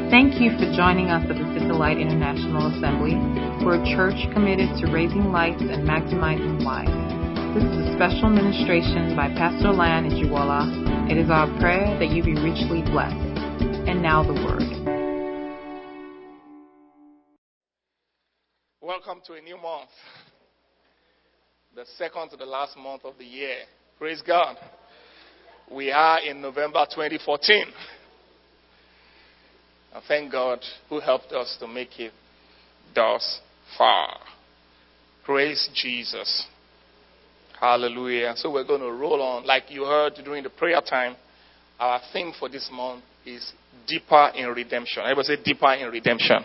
Thank you for joining us at the City Light International Assembly. We're a church committed to raising lights and maximizing lives. This is a special ministration by Pastor Lan Ejiwola. It is our prayer that you be richly blessed. And now the word. Welcome to a new month. The second to the last month of the year. Praise God. We are in November 2014. And thank God who helped us to make it thus far. Praise Jesus. Hallelujah. So we're going to roll on. Like you heard during the prayer time, our theme for this month is deeper in redemption. Everybody say deeper in redemption.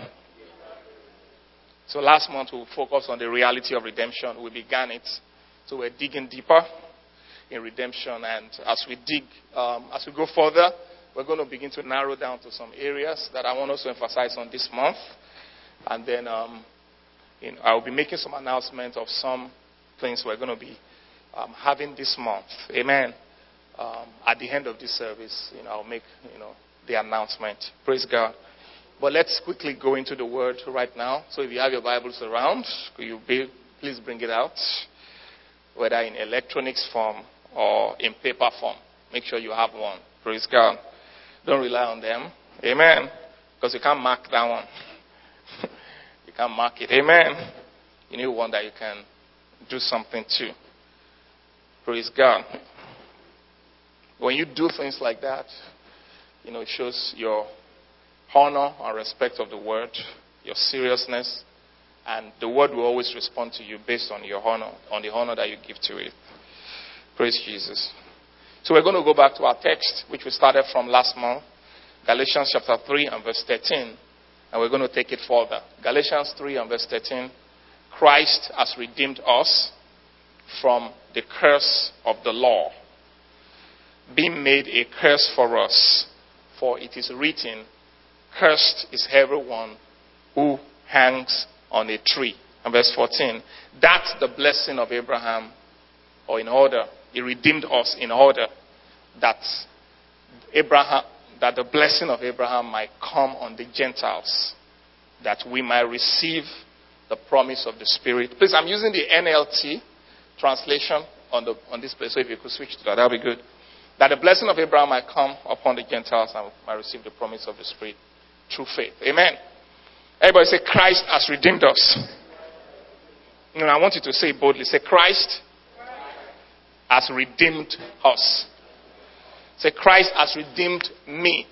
So last month we focused on the reality of redemption. We began it. So we're digging deeper in redemption. And as we go further, we're going to begin to narrow down to some areas that I want us to emphasize on this month. And then I'll be making some announcements of some things we're going to be having this month. Amen. At the end of this service, I'll make the announcement. Praise God. But let's quickly go into the word right now. So if you have your Bibles around, please bring it out, whether in electronics form or in paper form. Make sure you have one. Praise God. Don't rely on them. Amen. Because you can't mark that one. You can't mark it. Amen. You need one that you can do something to. Praise God. When you do things like that, it shows your honor and respect of the word, your seriousness, and the word will always respond to you based on your honor, on the honor that you give to it. Praise Jesus. So we're going to go back to our text, which we started from last month, Galatians chapter 3 and verse 13, and we're going to take it further. Galatians 3 and verse 13, Christ has redeemed us from the curse of the law, being made a curse for us, for it is written, cursed is everyone who hangs on a tree. And verse 14, that's the blessing of Abraham, or in order, he redeemed us in order that the blessing of Abraham might come on the Gentiles, that we might receive the promise of the Spirit. Please, I'm using the NLT translation on this place, so if you could switch to that would be good. That the blessing of Abraham might come upon the Gentiles and might receive the promise of the Spirit through faith. Amen. Everybody say, Christ has redeemed us. I want you to say it boldly. Say, Christ has redeemed us. Say, Christ has redeemed me.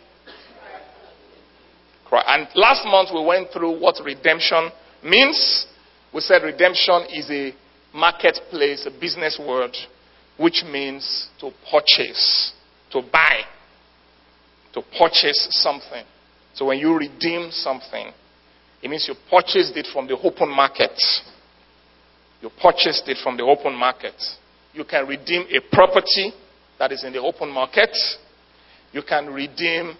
And last month we went through what redemption means. We said redemption is a marketplace, a business word, which means to purchase, to buy, to purchase something. So when you redeem something, it means you purchased it from the open market. You purchased it from the open market. You can redeem a property that is in the open market. You can redeem,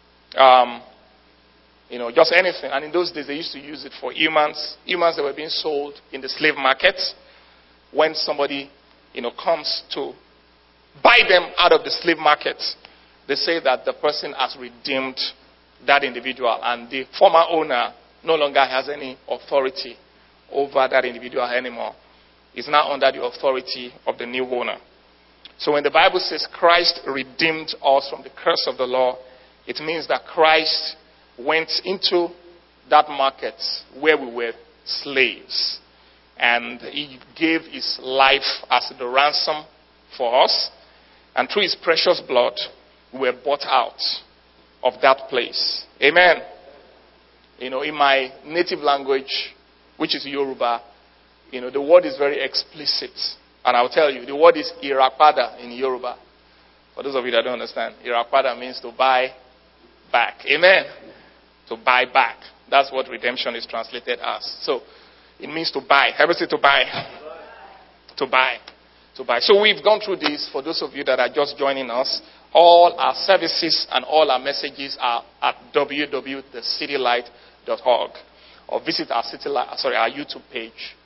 just anything. And in those days, they used to use it for humans that were being sold in the slave market. When somebody, comes to buy them out of the slave market, they say that the person has redeemed that individual, and the former owner no longer has any authority over that individual anymore. Is now under the authority of the new owner. So when the Bible says Christ redeemed us from the curse of the law, it means that Christ went into that market where we were slaves. And he gave his life as the ransom for us. And through his precious blood, we were bought out of that place. Amen. In my native language, which is Yoruba, the word is very explicit. And I'll tell you, the word is irapada in Yoruba. For those of you that don't understand, irapada means to buy back. Amen. To buy back. That's what redemption is translated as. So, it means to buy. Everybody say to buy. To buy. To buy. So we've gone through this. For those of you that are just joining us, all our services and all our messages are at www.thecitylight.org. Or visit our YouTube page,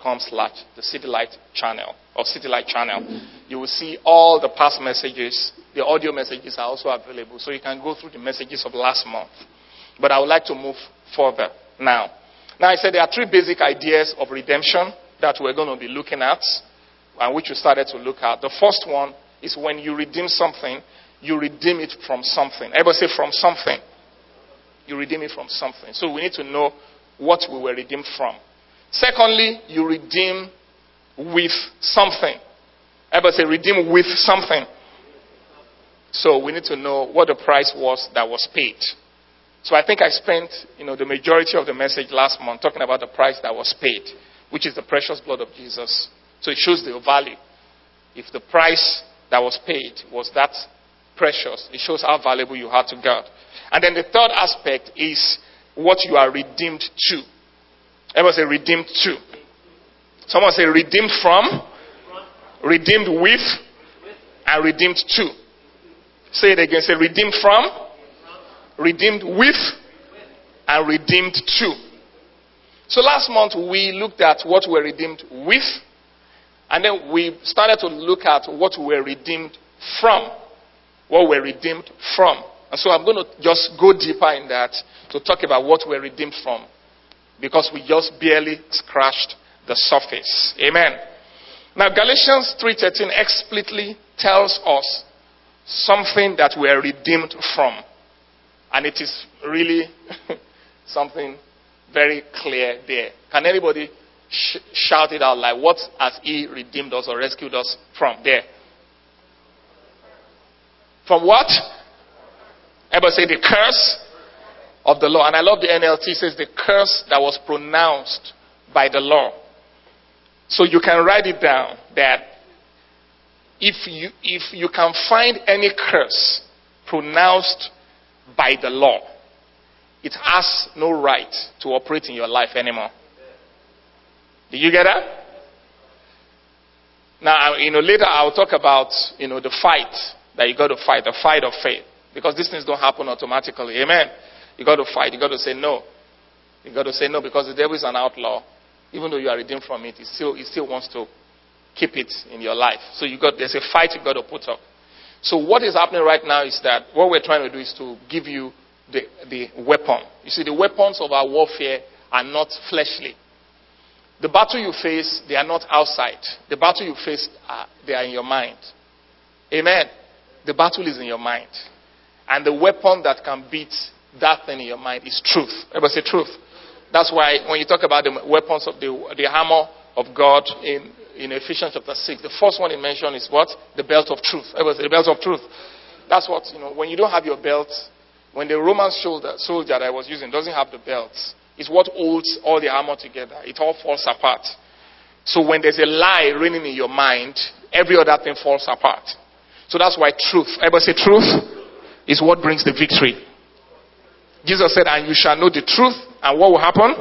youtube.com/the City Light channel or City Light channel. You will see all the past messages the audio messages are also available. So you can go through the messages of last month. But I would like to move further now. Now, I said there are three basic ideas of redemption that we're going to be looking at, and which we started to look at. The first one is when you redeem something, you redeem it from something. Everybody say from something. You redeem it from something. So we need to know what we were redeemed from. Secondly, you redeem with something. Everybody say redeem with something. So we need to know what the price was that was paid. So I think I spent, the majority of the message last month talking about the price that was paid, which is the precious blood of Jesus. So it shows the value. If the price that was paid was that precious, it shows how valuable you are to God. And then the third aspect is what you are redeemed to. Everyone say redeemed to. Someone say redeemed from, redeemed with, and redeemed to. Say it again. Say redeemed from, redeemed with, and redeemed to. So last month we looked at what we're redeemed with, and then we started to look at what we're redeemed from. What we're redeemed from. And so I'm going to just go deeper in that to talk about what we're redeemed from, because we just barely scratched the surface. Amen. Now Galatians 3:13 explicitly tells us something that we are redeemed from. And it is really something very clear there. Can anybody shout it out like, what has he redeemed us or rescued us from there? From what? Everybody say the curse of the law. And I love the NLT says the curse that was pronounced by the law. So you can write it down that if you can find any curse pronounced by the law, it has no right to operate in your life anymore. Did you get that? Now, later I'll talk about, the fight that you got to fight, the fight of faith. Because these things don't happen automatically. Amen. You got to fight. You got to say no. You got to say no because the devil is an outlaw. Even though you are redeemed from it, he still wants to keep it in your life. So there's a fight you got to put up. So what is happening right now is that what we're trying to do is to give you the weapon. You see, the weapons of our warfare are not fleshly. The battle you face, they are not outside. The battle you face, they are in your mind. Amen. The battle is in your mind. And the weapon that can beat that thing in your mind is truth. Everybody say truth. That's why when you talk about the weapons of the armor of God in Ephesians chapter 6, the first one it mentioned is what? The belt of truth. Everybody say the belt of truth. That's what, when you don't have your belt, when the Roman soldier that I was using doesn't have the belt, it's what holds all the armor together. It all falls apart. So when there's a lie reigning in your mind, every other thing falls apart. So that's why truth, everybody say truth, is what brings the victory. Jesus said, and you shall know the truth, and what will happen?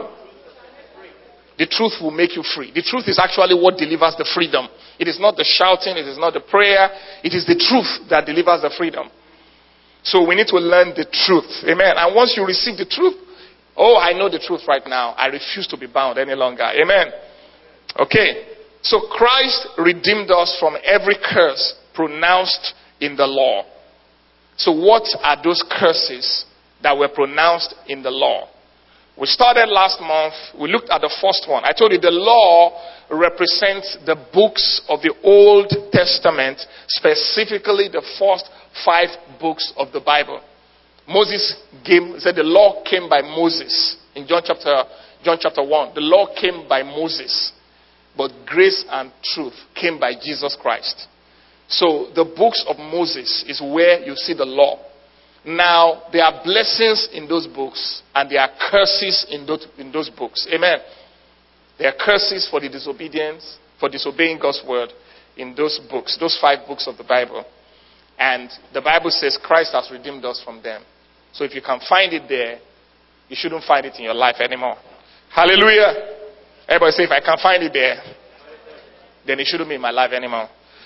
The truth will make you free. The truth is actually what delivers the freedom. It is not the shouting, it is not the prayer, it is the truth that delivers the freedom. So we need to learn the truth. Amen. And once you receive the truth, I know the truth right now. I refuse to be bound any longer. Amen. Okay. So Christ redeemed us from every curse pronounced in the law. So what are those curses that were pronounced in the law? We started last month. We looked at the first one. I told you the law represents the books of the Old Testament, specifically the first 5 books of the Bible. Moses said the law came by Moses. In John chapter 1, the law came by Moses. But grace and truth came by Jesus Christ. So the books of Moses is where you see the law. Now, there are blessings in those books and there are curses in those books. Amen. There are curses for the disobedience, for disobeying God's word in those books, those 5 books of the Bible. And the Bible says Christ has redeemed us from them. So if you can find it there, you shouldn't find it in your life anymore. Hallelujah. Everybody say, if I can find it there, then it shouldn't be in my life anymore.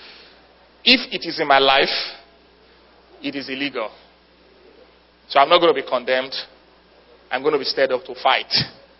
If it is in my life, it is illegal. So I'm not going to be condemned. I'm going to be stirred up to fight.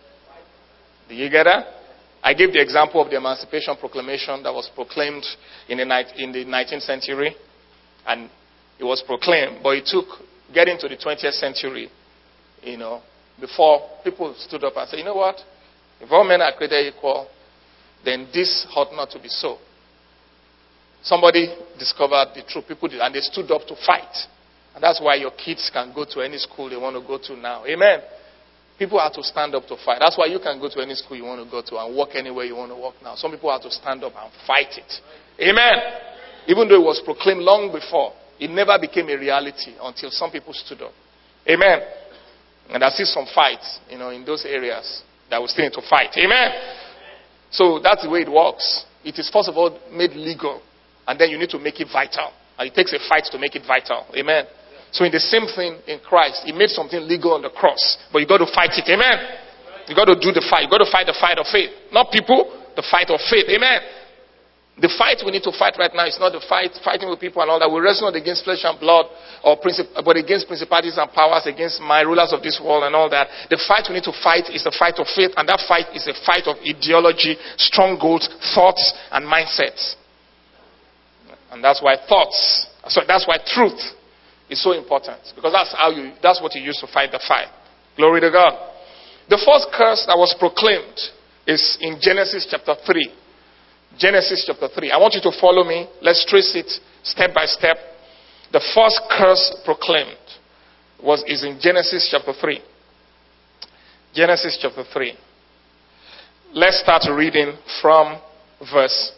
Do you get that? I gave the example of the Emancipation Proclamation that was proclaimed in the 19th century. And it was proclaimed, but it took getting to the 20th century, before people stood up and said, you know what? If all men are created equal, then this ought not to be so. Somebody discovered the truth. People did, and they stood up to fight. And that's why your kids can go to any school they want to go to now. Amen. People have to stand up to fight. That's why you can go to any school you want to go to and walk anywhere you want to walk now. Some people have to stand up and fight it. Amen. Even though it was proclaimed long before, it never became a reality until some people stood up. Amen. And I see some fights, in those areas that we still need to fight. Amen. So that's the way it works. It is first of all made legal, and then you need to make it vital. And it takes a fight to make it vital. Amen. So in the same thing in Christ, he made something legal on the cross, but you got to fight it. Amen. You got to do the fight. You got to fight the fight of faith. Not people, the fight of faith. Amen. The fight we need to fight right now is not the fighting with people and all that. We wrestle not against flesh and blood, but against principalities and powers, against my rulers of this world and all that. The fight we need to fight is the fight of faith, and that fight is a fight of ideology, strongholds, thoughts, and mindsets. And that's why that's why truth is so important, because that's what you use to fight the fight. Glory to God. The first curse that was proclaimed is in Genesis chapter 3. Genesis chapter 3. I want you to follow me. Let's trace it step by step. The first curse proclaimed is in Genesis chapter 3. Genesis chapter 3. Let's start reading from verse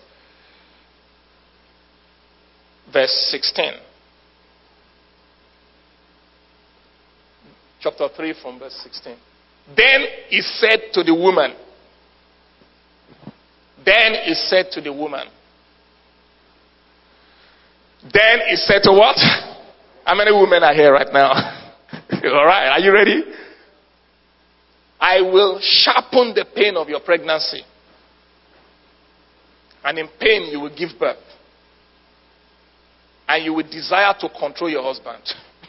16. Chapter 3 from verse 16. Then he said to the woman. Then he said to the woman. Then he said to what? How many women are here right now? All right, are you ready? I will sharpen the pain of your pregnancy. And in pain you will give birth. And you will desire to control your husband.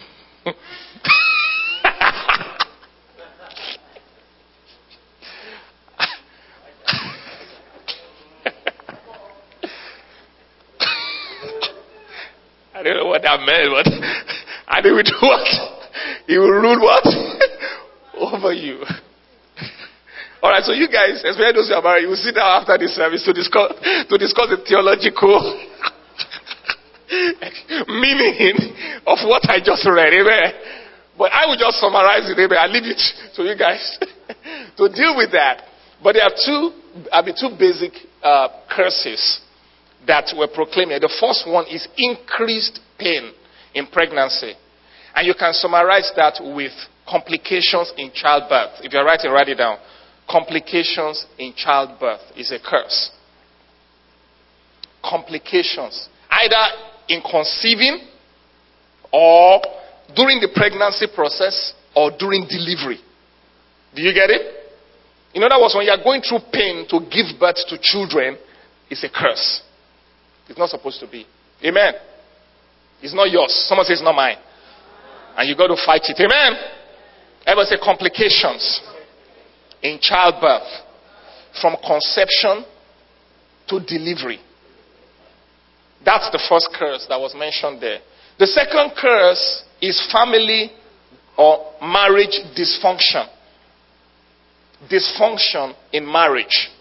I don't know what that meant, but and he will do what? He will rule what? Over you. Alright, so you guys, especially those who are married, you will sit down after this service to discuss the theological meaning of what I just read. Amen. But I will just summarize it, amen. I leave it to you guys to deal with that. But there are two basic curses that were proclaimed. The first one is increased pain in pregnancy. And you can summarize that with complications in childbirth. If you're writing, write it down. Complications in childbirth is a curse. Complications. Either in conceiving, or during the pregnancy process, or during delivery. Do you get it? In other words, when you are going through pain to give birth to children, it's a curse. It's not supposed to be. Amen. It's not yours. Someone says it's not mine. And you got to fight it. Amen. Ever say complications in childbirth, from conception to delivery. That's the first curse that was mentioned there. The second curse is family or marriage dysfunction. Dysfunction in marriage.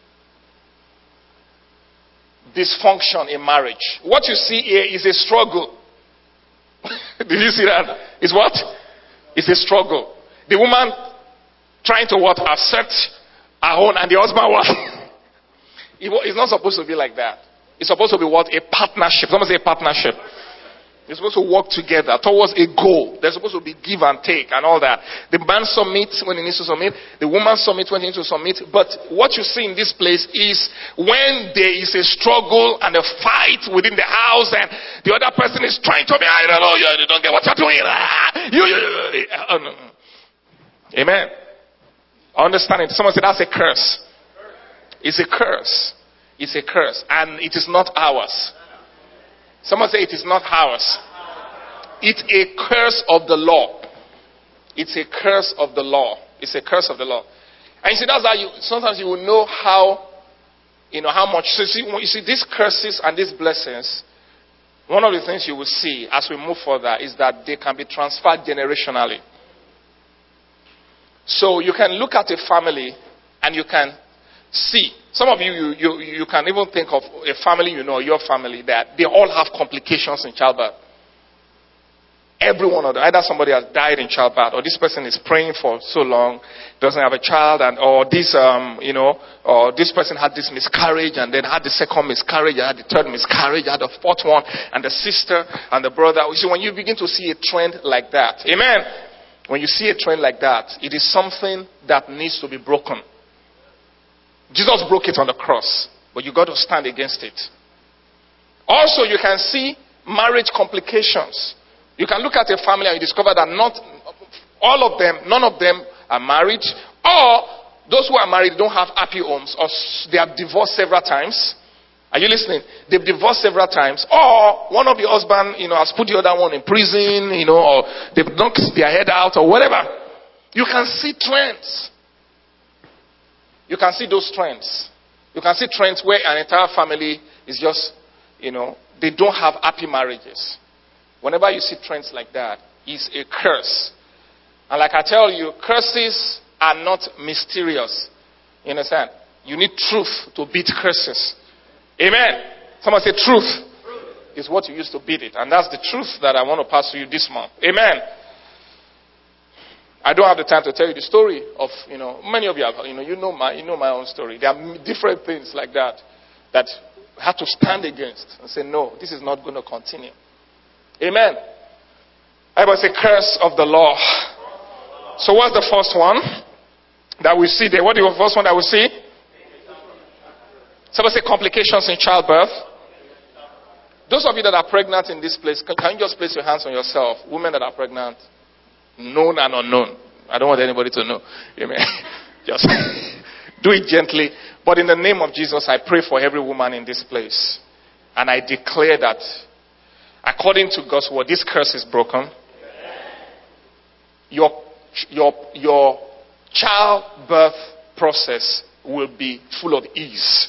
Dysfunction in marriage. What you see here is a struggle. Did you see that? It's what? It's a struggle. The woman trying to what? Assert her own, and the husband what? It's not supposed to be like that. It's supposed to be what? A partnership. Someone say a partnership. They're supposed to work together towards a goal. They're supposed to be give and take and all that. The man submits when he needs to submit. The woman submits when he needs to submit. But what you see in this place is when there is a struggle and a fight within the house, and the other person is trying to be, I don't know, you don't get what you're doing. Amen. Understand it. Someone said that's a curse. It's a curse. It's a curse. And it is not ours. Someone say it is not ours. It's a curse of the law. It's a curse of the law. It's a curse of the law. And you see, that's how sometimes you will know how much. So you see these curses and these blessings, one of the things you will see as we move further is that they can be transferred generationally. So you can look at a family and you can see. Some of you can even think of a family, your family, that they all have complications in childbirth. Every one of them. Either somebody has died in childbirth, or this person is praying for so long, doesn't have a child, or this person had this miscarriage, and then had the second miscarriage, and had the third miscarriage, had the fourth one, and the sister and the brother. You see, when you begin to see a trend like that, amen. When you see a trend like that, it is something that needs to be broken. Jesus broke it on the cross, but you got to stand against it. Also, you can see marriage complications. You can look at a family and you discover that none of them are married, or those who are married don't have happy homes, or they have divorced several times. Are you listening? They've divorced several times, or one of the husband, has put the other one in prison, or they've knocked their head out, or whatever. You can see trends. You can see those trends. You can see trends where an entire family is just, they don't have happy marriages. Whenever you see trends like that, it's a curse. And like I tell you, curses are not mysterious. You understand? You need truth to beat curses. Amen. Someone say truth is what you use to beat it. And that's the truth that I want to pass to you this month. Amen. I don't have the time to tell you the story of, many of you have, you know my own story. There are different things like that I have to stand against and say, no, this is not going to continue. Amen. Everybody say curse of the law. So what's the first one that we see there? What is the first one that we see? Somebody say complications in childbirth. Those of you that are pregnant in this place, can you just place your hands on yourself? Women that are pregnant, known and unknown. I don't want anybody to know. Amen. Just do it gently. But in the name of Jesus, I pray for every woman in this place. And I declare that according to God's word, this curse is broken. Your childbirth process will be full of ease.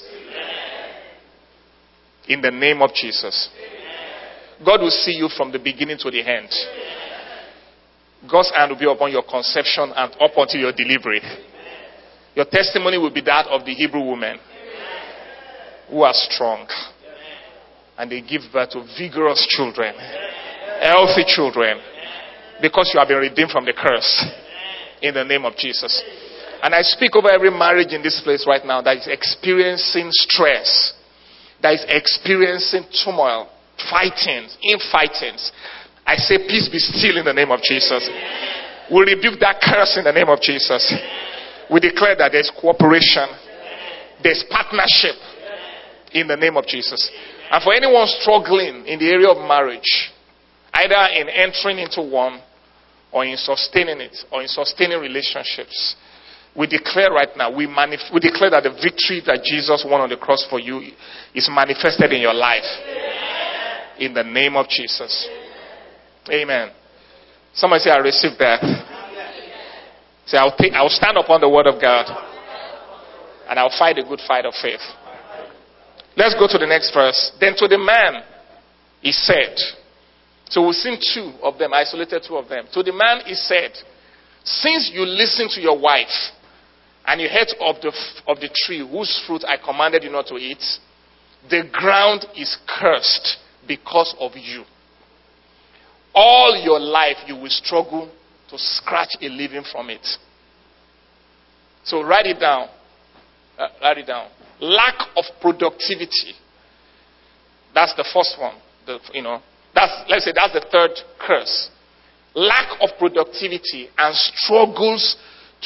In the name of Jesus. God will see you from the beginning to the end. God's hand will be upon your conception and up until your delivery. Your testimony will be that of the Hebrew women who are strong. And they give birth to vigorous children, healthy children, because you have been redeemed from the curse. In the name of Jesus. And I speak over every marriage in this place right now that is experiencing stress, that is experiencing turmoil, infightings. I say peace be still in the name of Jesus. We rebuke that curse in the name of Jesus. We declare that there's cooperation, there's partnership in the name of Jesus. And for anyone struggling in the area of marriage, either in entering into one or in sustaining it, or in sustaining relationships, we declare right now, we declare that the victory that Jesus won on the cross for you is manifested in your life. In the name of Jesus. Amen. Somebody say, I receive that. Say, I'll stand upon the word of God and I'll fight a good fight of faith. Let's go to the next verse. Then to the man, he said. So we've seen two of them, isolated two of them. To the man, he said, since you listened to your wife and you ate of the tree whose fruit I commanded you not to eat, the ground is cursed because of you. All your life you will struggle to scratch a living from it. So write it down. Write it down. Lack of productivity. That's the first one. Let's say that's the third curse. Lack of productivity and struggles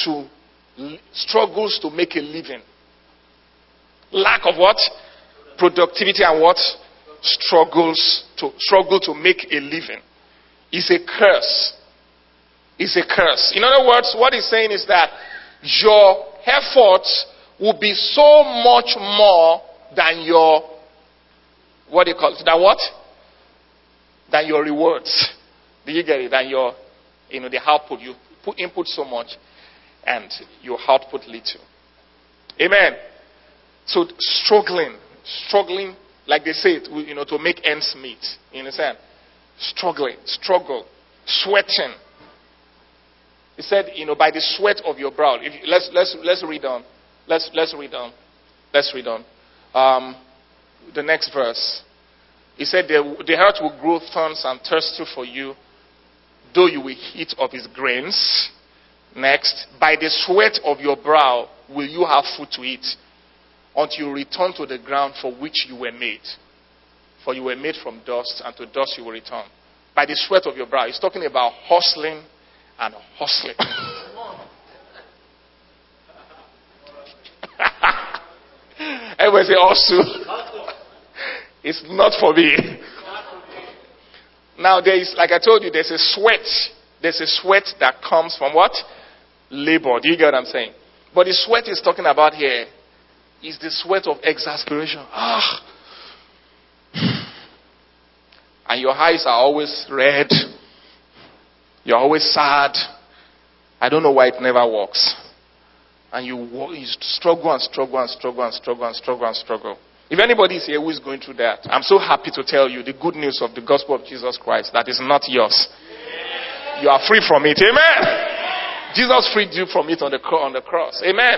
to make a living. Lack of what? Productivity and what? Struggle to make a living. It's a curse. It's a curse. In other words, what he's saying is that your efforts will be so much more than your, what do you call it? Than what? Than your rewards. Do you get it? Than your, the output. You put input so much and your output little. Amen. So struggling like they say it, to make ends meet. You understand? Struggle, sweating. He said, by the sweat of your brow. Let's read on. Let's read on. The next verse. He said, the earth will grow thorns and thirsty for you, though you will eat of his grains. Next, by the sweat of your brow will you have food to eat, until you return to the ground for which you were made. For you were made from dust, and to dust you will return. By the sweat of your brow. He's talking about hustling and hustling. Everybody say hustle. It's not for me. Now there is, like I told you, there's a sweat. There's a sweat that comes from what? Labor. Do you get what I'm saying? But the sweat he's talking about here is the sweat of exasperation. And your eyes are always red. You're always sad. I don't know why it never works. And you struggle and struggle and struggle and struggle and struggle and struggle. If anybody is here who is going through that, I'm so happy to tell you the good news of the gospel of Jesus Christ that is not yours. You are free from it. Amen. Jesus freed you from it on the cross. Amen.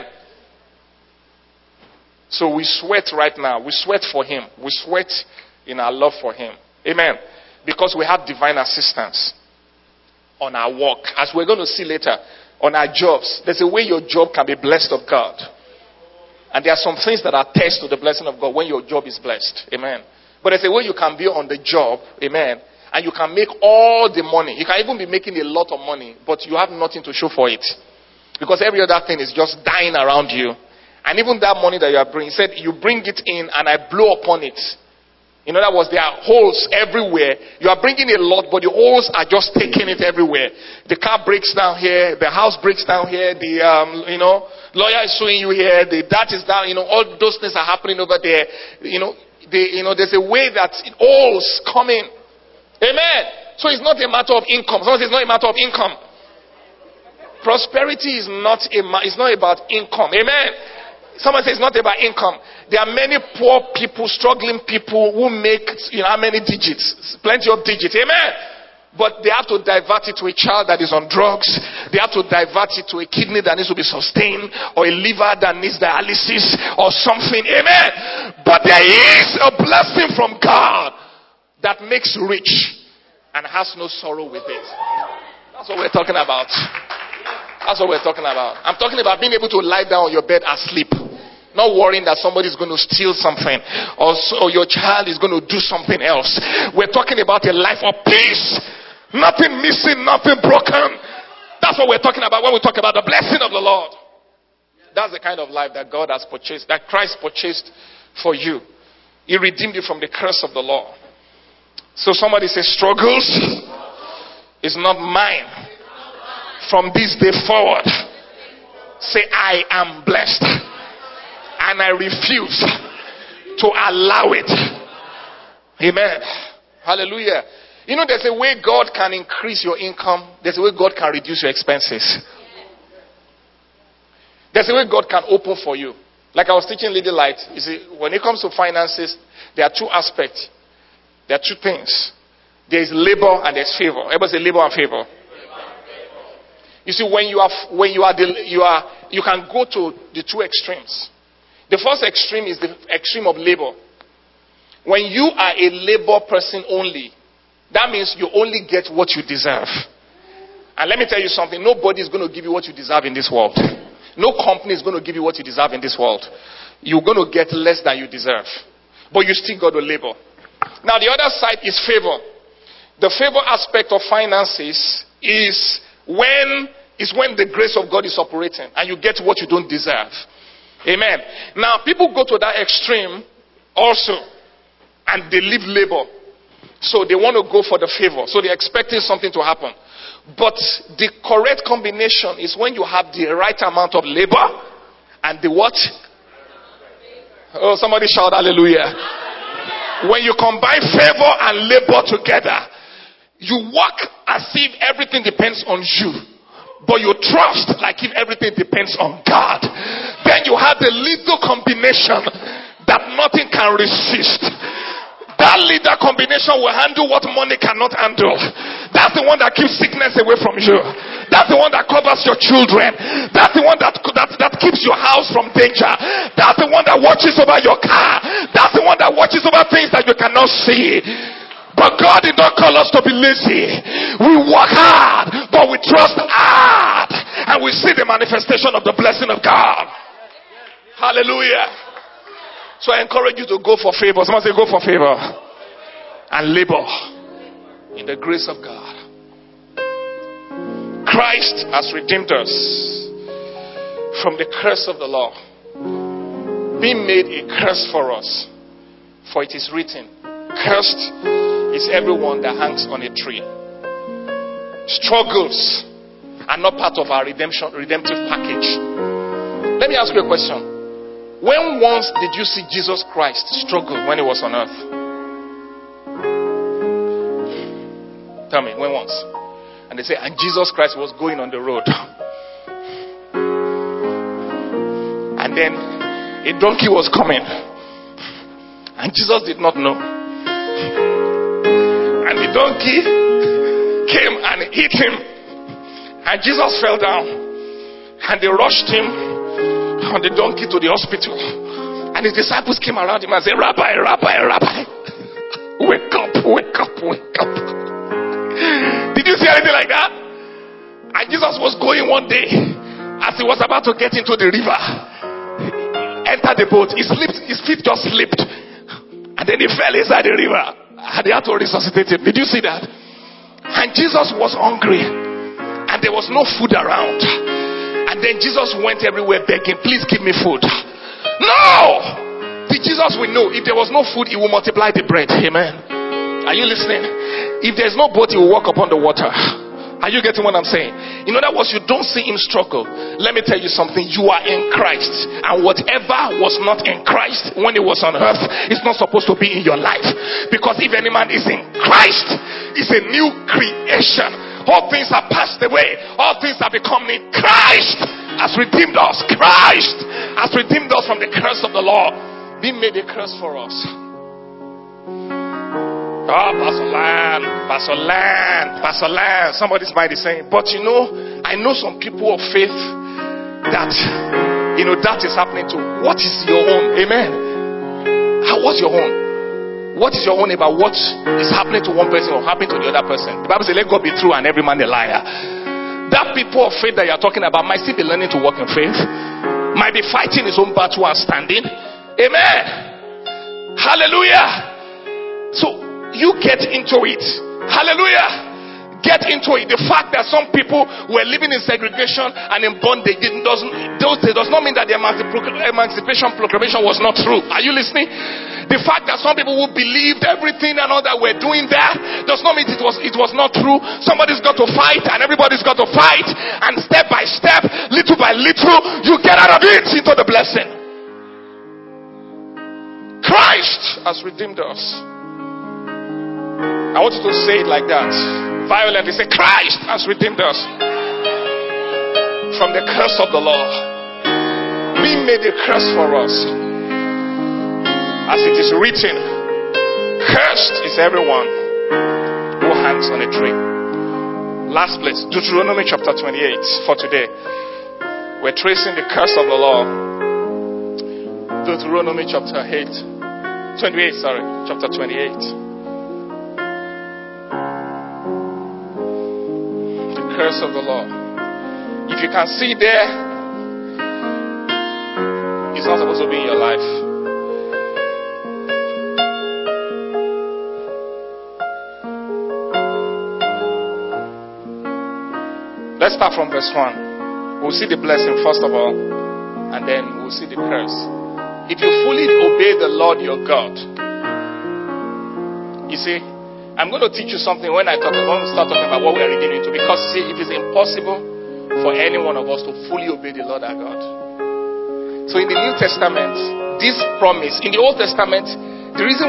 So we sweat right now. We sweat for him. We sweat in our love for him. Amen. Because we have divine assistance on our work. As we're going to see later, on our jobs. There's a way your job can be blessed of God. And there are some things that are attest to the blessing of God when your job is blessed. Amen. But there's a way you can be on the job. Amen. And you can make all the money. You can even be making a lot of money, but you have nothing to show for it. Because every other thing is just dying around you. And even that money that you are bringing, he said, you bring it in and I blow upon it. In other words, there are holes everywhere. You are bringing a lot, but the holes are just taking it everywhere. The car breaks down here. The house breaks down here. The, lawyer is suing you here. That is down. All those things are happening over there. There's a way that holes come in. Amen. So it's not a matter of income. Sometimes it's not a matter of income. Prosperity is not about income. Amen. Someone says it's not about income. There are many poor people, struggling people who make how many digits? Plenty of digits. Amen. But they have to divert it to a child that is on drugs. They have to divert it to a kidney that needs to be sustained, or a liver that needs dialysis or something. Amen. But there is a blessing from God that makes rich and has no sorrow with it. That's what we're talking about. That's what we're talking about. I'm talking about being able to lie down on your bed and sleep. Not worrying that somebody's going to steal something or your child is going to do something else. We're talking about a life of peace. Nothing missing, nothing broken. That's what we're talking about when we talk about the blessing of the Lord. That's the kind of life that God has purchased, that Christ purchased for you. He redeemed you from the curse of the law. So somebody says, struggles is not mine. From this day forward, say, I am blessed. And I refuse to allow it. Amen. Hallelujah. There's a way God can increase your income. There's a way God can reduce your expenses. There's a way God can open for you. Like I was teaching Lady Light. You see, when it comes to finances, there are two aspects. There are two things. There is labor and there's favor. Everybody say labor and favor. You see, you can go to the two extremes. The first extreme is the extreme of labor. When you are a labor person only, that means you only get what you deserve. And let me tell you something, nobody is going to give you what you deserve in this world. No company is going to give you what you deserve in this world. You're going to get less than you deserve. But you still got to labor. Now the other side is favor. The favor aspect of finances is when the grace of God is operating and you get what you don't deserve. Amen. Now, people go to that extreme also and they leave labor. So they want to go for the favor. So they're expecting something to happen. But the correct combination is when you have the right amount of labor and the what? Oh, somebody shout hallelujah. When you combine favor and labor together, you work as if everything depends on you. But you trust like if everything depends on God. Then you have the little combination that nothing can resist. That leader combination will handle what money cannot handle. That's the one that keeps sickness away from you. That's the one that covers your children. That's the one that keeps your house from danger. That's the one that watches over your car. That's the one that watches over things that you cannot see. But God did not call us to be lazy. We work hard, but we trust hard. And we see the manifestation of the blessing of God. Hallelujah. So I encourage you to go for favor. Someone say go for favor. And labor in the grace of God. Christ has redeemed us from the curse of the law, being made a curse for us. For it is written, cursed is everyone that hangs on a tree. Struggles are not part of our redemptive package. Let me ask you a question. When once did you see Jesus Christ struggle when he was on earth? Tell me, when once? And they say, and Jesus Christ was going on the road. And then a donkey was coming. And Jesus did not know. And the donkey came and hit him. And Jesus fell down. And they rushed him on the donkey to the hospital. And his disciples came around him and said, Rabbi, Rabbi, Rabbi, wake up, wake up, wake up. Did you see anything like that? And Jesus was going one day, as he was about to get into the river, entered the boat. He slipped, his feet just slipped, and then he fell inside the river, and they had to resuscitate him. Did you see that? And Jesus was hungry, and there was no food around. And then Jesus went everywhere begging, please give me food. No! The Jesus we know, if there was no food, he will multiply the bread. Amen. Are you listening? If there's no boat, he will walk upon the water. Are you getting what I'm saying? In other words, you don't see him struggle. Let me tell you something. You are in Christ. And whatever was not in Christ when he was on earth is not supposed to be in your life. Because if any man is in Christ, is a new creation. All things are passed away. All things are becoming. Christ has redeemed us. Christ has redeemed us from the curse of the law. He made a curse for us. Oh, Pastor Land. Somebody's mind is saying, but I know some people of faith that, that is happening to. What is your own? Amen. What's your own? What is your own about what is happening to one person or happening to the other person? The Bible says, let God be true and every man a liar. That people of faith that you're talking about might still be learning to walk in faith, might be fighting his own battle and standing. Amen. Hallelujah. So you get into it. Hallelujah. Get into it. The fact that some people were living in segregation and in bondage does not mean that the emancipation proclamation was not true. Are you listening? The fact that some people who believed everything and all that were doing that does not mean it was not true. Somebody's got to fight and everybody's got to fight. And step by step, little by little, you get out of it into the blessing. Christ has redeemed us. I want you to say it like that. Violently say, Christ has redeemed us from the curse of the law. He made a curse for us. As it is written, cursed is everyone who hangs on a tree. Last place, Deuteronomy chapter 28 for today. We're tracing the curse of the law. Deuteronomy chapter 28. Chapter 28. Curse of the law. If you can see there, it's not supposed to be in your life. Let's start from verse 1. We'll see the blessing first of all, and then we'll see the curse. If you fully obey the Lord your God, you see, I'm going to teach you something when I start talking about what we are redeeming into. Because see, it is impossible for any one of us to fully obey the Lord our God. So in the New Testament, this promise, in the Old Testament, the reason,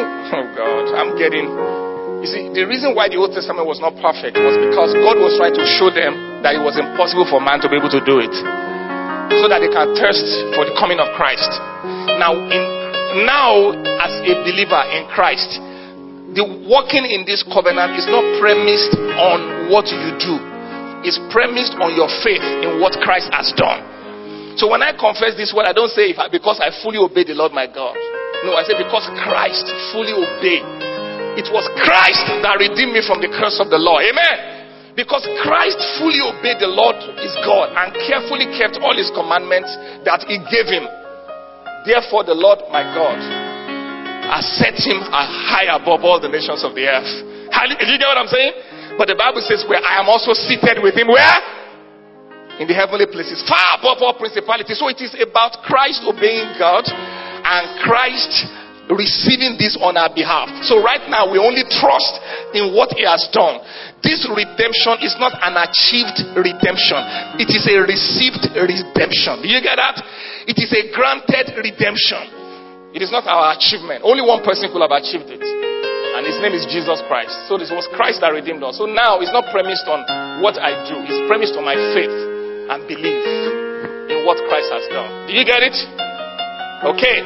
the reason why the Old Testament was not perfect was because God was trying to show them that it was impossible for man to be able to do it. So that they can thirst for the coming of Christ. Now, now, as a believer in Christ, the walking in this covenant is not premised on what you do. It's premised on your faith in what Christ has done. So when I confess this word, I don't say because I fully obey the Lord my God. No, I say because Christ fully obeyed. It was Christ that redeemed me from the curse of the law. Amen. Because Christ fully obeyed the Lord his God and carefully kept all his commandments that he gave him. Therefore the Lord my God has set him high above all the nations of the earth. Did you get what I'm saying? But the Bible says where I am also seated with him. Where? In the heavenly places, far above all principalities. So it is about Christ obeying God and Christ receiving this on our behalf. So right now we only trust in what he has done. This redemption is not an achieved redemption. It is a received redemption. Do you get that? It is a granted redemption. It is not our achievement. Only one person could have achieved it. And his name is Jesus Christ. So this was Christ that redeemed us. So now it's not premised on what I do. It's premised on my faith and belief in what Christ has done. Do you get it? Okay.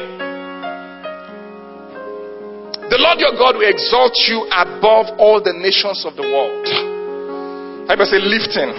The Lord your God will exalt you above all the nations of the world. I must say lifting.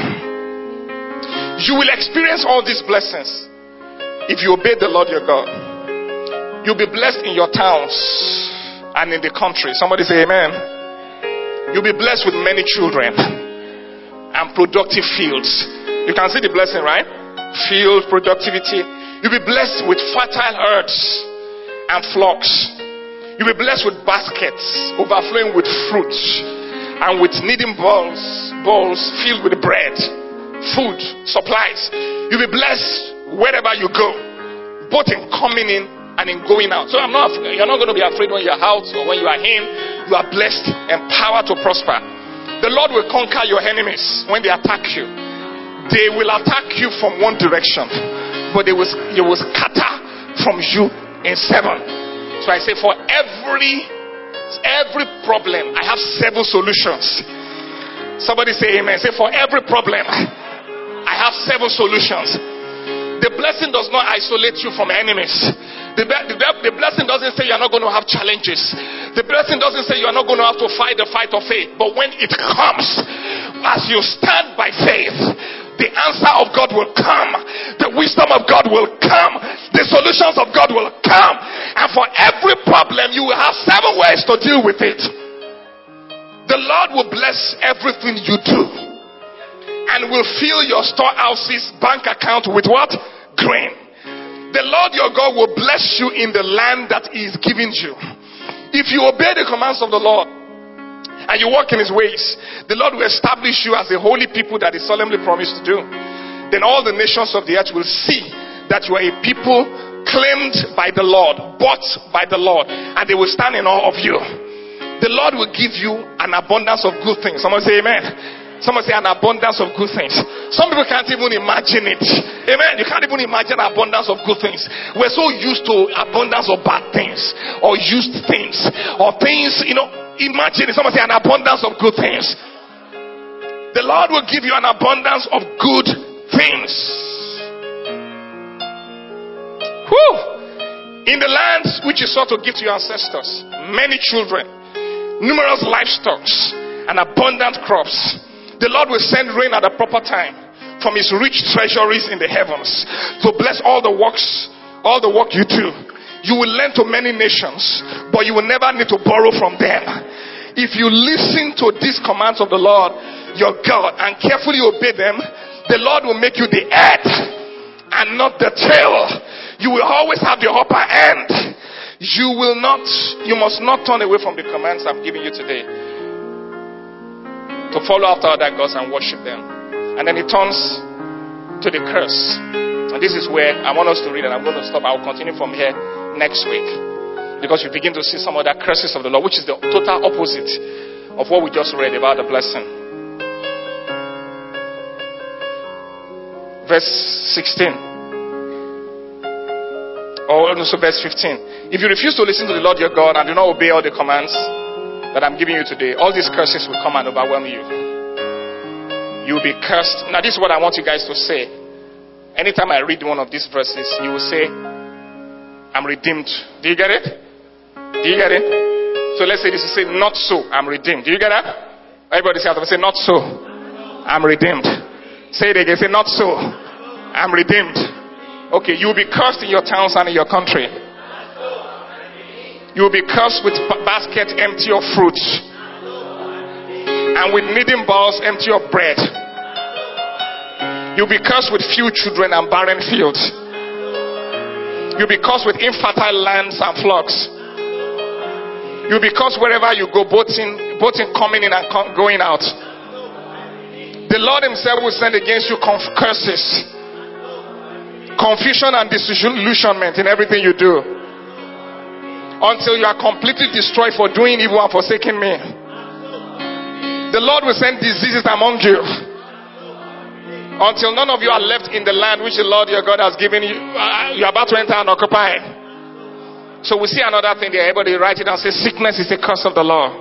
You will experience all these blessings if you obey the Lord your God. You'll be blessed in your towns and in the country. Somebody say amen. You'll be blessed with many children and productive fields. You can see the blessing, right? Field productivity. You'll be blessed with fertile herds and flocks. You'll be blessed with baskets overflowing with fruits and with kneading bowls filled with bread, food, supplies. You'll be blessed wherever you go, both in coming in and in going out. So you're not going to be afraid when you're out or when you are in. You are blessed, empowered to prosper. The Lord will conquer your enemies when they attack you. They will attack you from one direction, but they will scatter from you in seven. So I say for every problem, I have 7 solutions. Somebody say amen. Say for every problem, I have 7 solutions. The blessing does not isolate you from enemies. The blessing doesn't say you're not going to have challenges. The blessing doesn't say you're not going to have to fight the fight of faith. But when it comes, as you stand by faith, the answer of God will come. The wisdom of God will come. The solutions of God will come. And for every problem, you will have 7 ways to deal with it. The Lord will bless everything you do. And will fill your storehouses, bank account with what? Grain. The Lord your God will bless you in the land that he is giving you. If you obey the commands of the Lord and you walk in his ways, the Lord will establish you as a holy people that he solemnly promised to do. Then all the nations of the earth will see that you are a people claimed by the Lord, bought by the Lord, and they will stand in awe of you. The Lord will give you an abundance of good things. Someone say amen. Someone say an abundance of good things. Some people can't even imagine it. Amen. You can't even imagine abundance of good things. We're so used to abundance of bad things or used things or things, imagine it. Someone say an abundance of good things. The Lord will give you an abundance of good things. Whew. In the lands which you sought to give to your ancestors, many children, numerous livestock, and abundant crops. The Lord will send rain at the proper time from his rich treasuries in the heavens to bless all the work you do. You will lend to many nations, but you will never need to borrow from them. If you listen to these commands of the Lord your God and carefully obey them, the Lord will make you the head and not the tail. You will always have the upper hand. You must not turn away from the commands I'm giving you today to follow after other gods and worship them. And then it turns to the curse. And this is where I want us to read, and I'm going to stop. I will continue from here next week, because you begin to see some of the curses of the Lord, which is the total opposite of what we just read about the blessing. Verse 16. Or also verse 15. If you refuse to listen to the Lord your God and do not obey all the commands that I'm giving you today, all these curses will come and overwhelm you. You'll be cursed. Now this is what I want you guys to say. Anytime I read one of these verses, you will say, I'm redeemed. Do you get it? Do you get it? So let's say this is say, not so, I'm redeemed. Do you get that? Everybody say, say, not so, I'm redeemed. Say it again, say, not so, I'm redeemed. Okay, you'll be cursed in your towns and in your country. You'll be cursed with basket empty of fruits, and with kneading bowls empty of bread. You'll be cursed with few children and barren fields. You'll be cursed with infertile lands and flocks. You'll be cursed wherever you go, both in coming in and going out. The Lord himself will send against you curses, confusion and disillusionment in everything you do, until you are completely destroyed for doing evil and forsaking me. The Lord will send diseases among you, until none of you are left in the land which the Lord your God has given you. You are about to enter and occupy. So we see another thing there. Everybody write it down. Say, sickness is a curse of the Lord.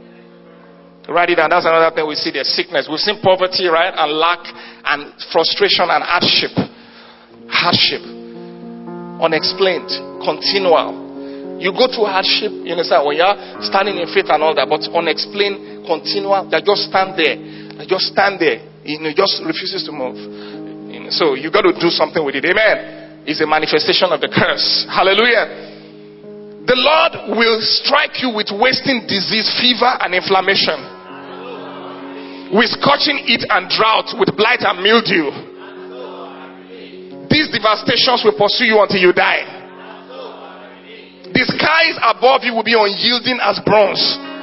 Write it down. That's another thing we see there. Sickness. We've seen poverty, right? And lack and frustration and hardship. Hardship. Unexplained. Continual. You go through hardship, you understand, when you're standing in faith and all that, but unexplained, continual, that just stand there. That just stand there. Just refuses to move. So you got to do something with it. Amen. It's a manifestation of the curse. Hallelujah. The Lord will strike you with wasting disease, fever, and inflammation, with scorching heat and drought, with blight and mildew. These devastations will pursue you until you die. The skies above you will be unyielding as bronze,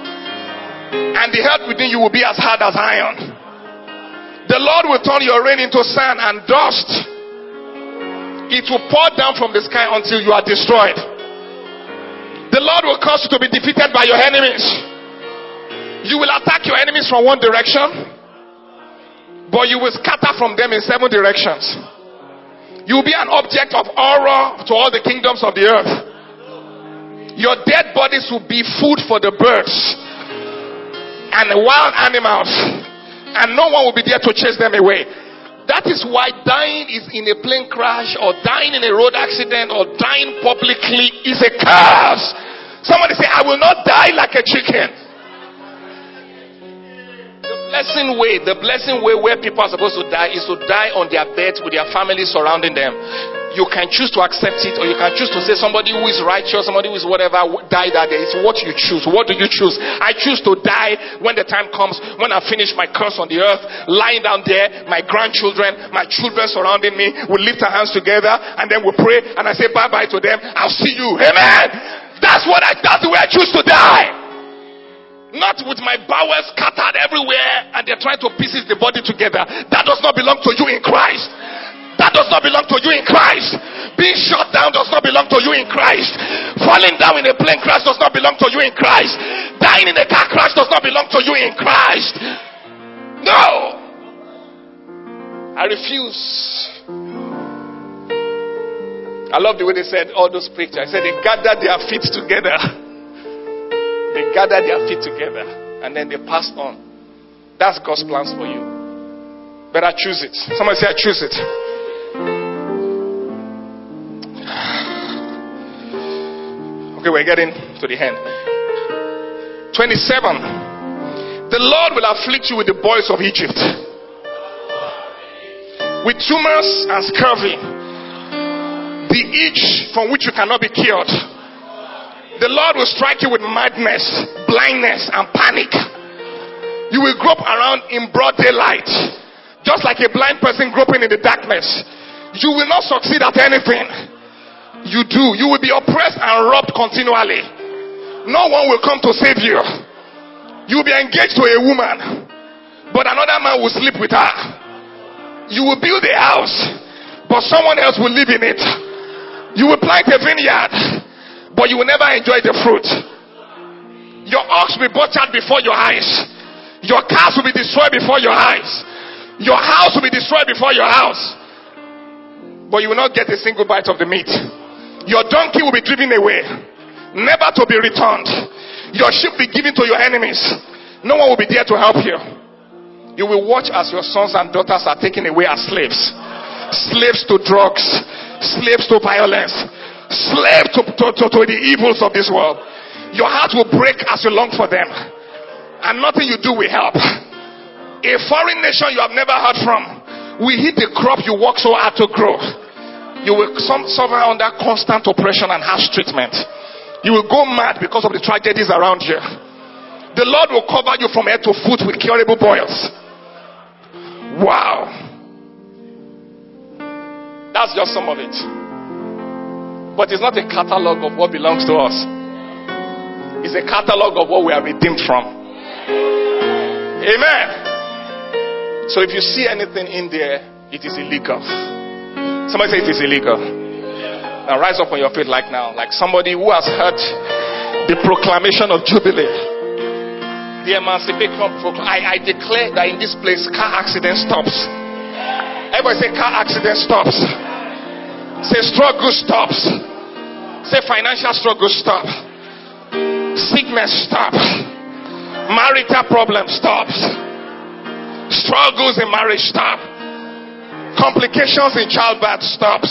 and the earth within you will be as hard as iron. The Lord will turn your rain into sand and dust. It will pour down from the sky until you are destroyed. The Lord will cause you to be defeated by your enemies. You will attack your enemies from one direction, but you will scatter from them in 7 directions. You will be an object of horror to all the kingdoms of the earth. Your dead bodies will be food for the birds and the wild animals, and no one will be there to chase them away. That is why dying is in a plane crash, or dying in a road accident, or dying publicly is a curse. Somebody say, I will not die like a chicken. The blessing way where people are supposed to die is to die on their beds with their families surrounding them. You can choose to accept it, or you can choose to say somebody who is righteous, somebody who is whatever, die that day. It's what you choose. What do you choose? I choose to die when the time comes, when I finish my curse on the earth, lying down there, my grandchildren, my children surrounding me, will lift our hands together, and then we'll pray, and I say bye-bye to them. I'll see you. Amen. That's the way I choose to die. Not with my bowels scattered everywhere and they're trying to pieces the body together. That does not belong to you in Christ. That does not belong to you in Christ. Being shot down does not belong to you in Christ. Falling down in a plane crash does not belong to you in Christ. Dying in a car crash does not belong to you in Christ. No. I refuse. I love the way they said all those pictures. I said they gathered their feet together. They gathered their feet together and then they passed on. That's God's plans for you. But I choose it. Somebody say, I choose it. Okay, we're getting to the end. 27. The Lord will afflict you with the boils of Egypt, with tumors and scurvy, the itch from which you cannot be cured. The Lord will strike you with madness, blindness, and panic. You will grope around in broad daylight, just like a blind person groping in the darkness. You will not succeed at anything you do. You will be oppressed and robbed continually. No one will come to save you. You will be engaged to a woman, but another man will sleep with her. You will build a house, but someone else will live in it. You will plant a vineyard, but you will never enjoy the fruit. Your ox will be butchered before your eyes. Your cars will be destroyed before your eyes. Your house will be destroyed before your house, but you will not get a single bite of the meat. Your donkey will be driven away, never to be returned. Your sheep will be given to your enemies. No one will be there to help you. You will watch as your sons and daughters are taken away as slaves. Slaves to drugs, slaves to violence, slave to the evils of this world. Your heart will break as you long for them, and nothing you do will help. A foreign nation you have never heard from will hit the crop you work so hard to grow. You will suffer under constant oppression and harsh treatment. You will go mad because of the tragedies around you. The Lord will cover you from head to foot with curable boils. Wow. That's just some of it. But it's not a catalog of what belongs to us. It's a catalog of what we are redeemed from. Amen. So if you see anything in there, it is illegal. Somebody say it is illegal. Now rise up on your feet like now. Like somebody who has heard the proclamation of Jubilee. The emancipation. I declare that in this place, car accident stops. Everybody say car accident stops. Say struggle stops. Say financial struggle stop. Sickness stop. Marital problem stops. Struggles in marriage stop. Complications in childbirth stops.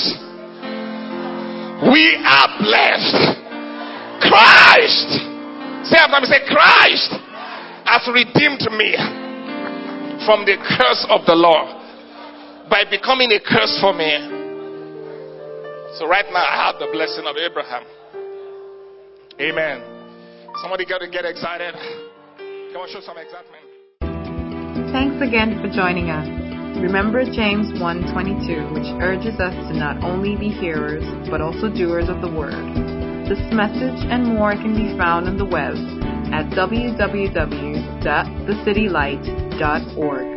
We are blessed. Christ. Say after me, say Christ has redeemed me from the curse of the law by becoming a curse for me. So right now I have the blessing of Abraham. Amen. Somebody got to get excited. Come on, show some excitement. Thanks again for joining us. Remember James 1:22, which urges us to not only be hearers, but also doers of the word. This message and more can be found on the web at www.thecitylight.org.